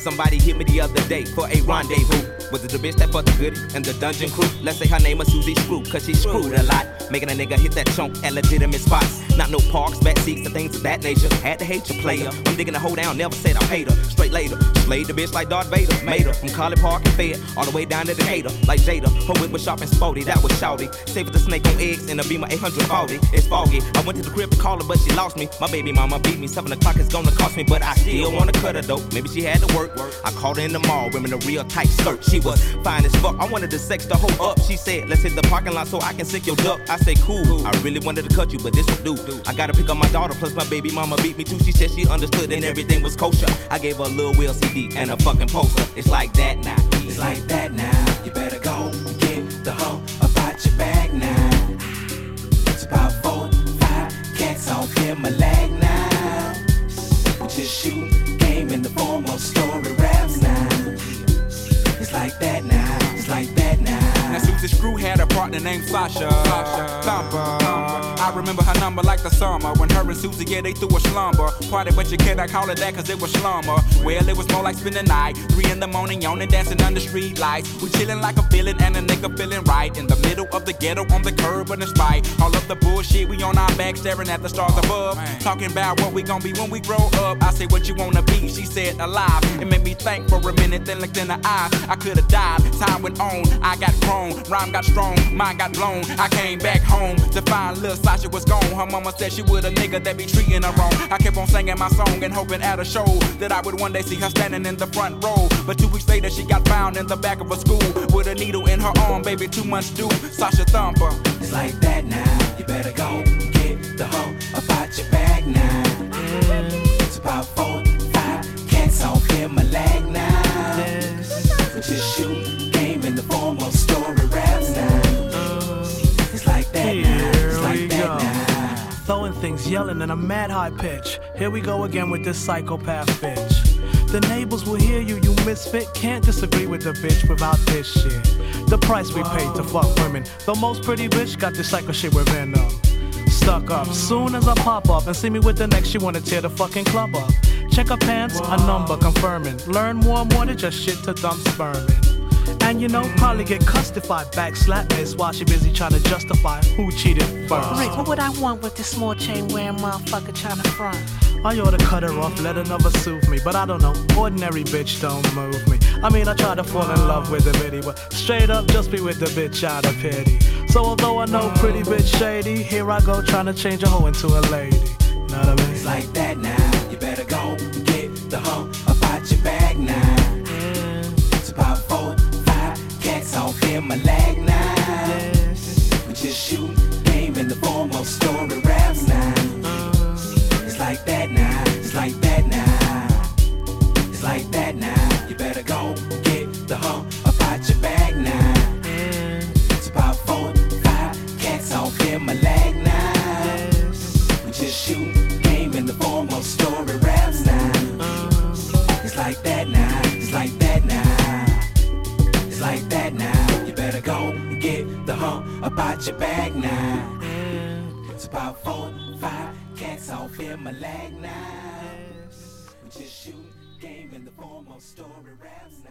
Somebody hit me the other day for a rendezvous. Was it the bitch that fucked the goodie and the dungeon crew? Let's say her name is Susie Screw, cause she screwed a lot, making a nigga hit that chunk at legitimate spots. Not no parks, back seats, and things of that nature. Had to hate your player. I'm digging the hoe down, never said I hate her. Straight later, slayed the bitch like Darth Vader. Made her from College Park and Fed, all the way down to Decatur. Like Jada, her whip was sharp and sporty, that was shouty. Saved the snake on eggs in a Beamer 840. It's foggy, I went to the crib to call her, but she lost me. My baby mama beat me, 7 o'clock is gonna cost me, but I still wanna cut her though. Maybe she had to work. I called her in the mall, wearing a real tight skirt. She was fine as fuck, I wanted to sex the hoe up. She said, let's hit the parking lot so I can sick your duck. I say, cool, I really wanted to cut you, but this will do. I gotta pick up my daughter, plus my baby mama beat me too. She said she understood and everything was kosher. I gave her a Lil Will CD and a fucking poster. It's like that now. It's like that now. You better go get the hoe about your bag now. It's about 4, 5 cats off here my leg now. We just shoot game in the form of story raps now. It's like that now. It's like that now. Now Susie Screw had a partner named Sasha Thumper. I remember her number like the summer when her and Susie, yeah, they threw a slumber party, but you cannot call it that cause it was slumber. Well, it was more like spending the night, 3 in the morning, yawning, dancing under street lights. We chilling like a villain and a nigga feeling right in the middle of the ghetto on the curb, and despite all of the bullshit, we on our back staring at the stars above, talking about what we gon' be when we grow up. I say, what you wanna be? She said, alive. It made me think for a minute, then looked in her eyes. I could've died, time went on, I got grown, rhyme got strong, mind got blown. I came back home to find little Sasha was gone. Her mama said she would a nigga that be treating her wrong. I kept on singing my song and hoping at a show that I would one day see her standing in the front row. But 2 weeks later she got found in the back of a school with a needle in her arm, baby, 2 months due. Sasha Thumper. It's like that now. You better go get the hoe about your bag now. It's about 4, 5 cats off here my leg now. We just shoot game in the form of story raps now. It's like that now. It's like that now. Throwing things, yelling in a mad high pitch. Here we go again with this psychopath bitch. The neighbors will hear you, you misfit. Can't disagree with the bitch without this shit. The price we paid to fuck women. The most pretty bitch got this psycho shit within them. Stuck up, soon as I pop up and see me with the next, she wanna tear the fucking club up. Check her pants, a number confirming. Learn more than just shit to dump sperming. And you know, probably get custified, backslap miss while she busy trying to justify who cheated first. Rick, what would I want with this small chain wearing motherfucker trying to front? I ought to cut her off, let her never soothe me. But I don't know, ordinary bitch don't move me. I mean, I try to fall in love with the bitty, but straight up just be with the bitch out of pity. So although I know pretty bitch shady, here I go trying to change a hoe into a lady. Know what I mean? It's like that now. You better go get the hoe about your bag now. It's about 4, 5 cats off here my leg now. We just shoot game in the form of story raps now. It's like that now. It's like that now. It's like that now. You better go get the hoe about your bag now. It's about 4, 5 cats off here my leg now. We just shoot game in the form of story raps now. It's like that now. It's like that now. It's like that now. You better go and get the hoe about your bag now. It's about 4, 5 cats off here my leg now. We just shoot game in the form of story raps now.